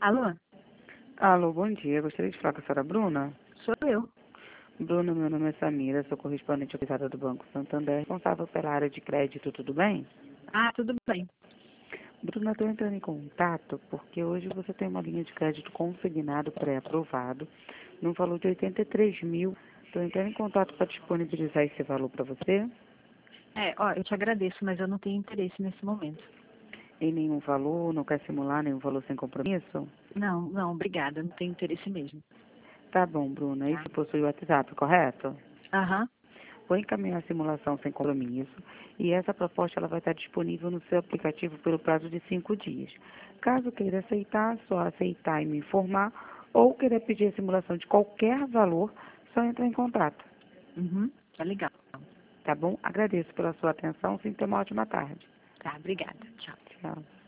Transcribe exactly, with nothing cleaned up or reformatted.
Alô? Alô, bom dia. Gostaria de falar com a senhora Bruna. Sou eu. Bruna, meu nome é Samira, sou correspondente autorizada do Banco Santander, responsável pela área de crédito, tudo bem? Ah, tudo bem. Bruna, estou entrando em contato porque hoje você tem uma linha de crédito consignado pré-aprovado, no valor de oitenta e três mil. Estou entrando em contato para disponibilizar esse valor para você, É, ó, eu te agradeço, mas eu não tenho interesse nesse momento. em nenhum valor, não quer simular nenhum valor sem compromisso? Não, não, obrigada, eu não tenho interesse mesmo. Tá bom, Bruna. Tá? Isso possui o WhatsApp, correto? Aham. Vou encaminhar a simulação sem compromisso e essa proposta ela vai estar disponível no seu aplicativo pelo prazo de cinco dias. Caso queira aceitar, só aceitar e me informar, ou queira pedir a simulação de qualquer valor, só entrar em contato. Uhum. Tá legal. Tá bom? Agradeço pela sua atenção. Sim, tenha uma ótima tarde. Tá, obrigada. Tchau. Tchau.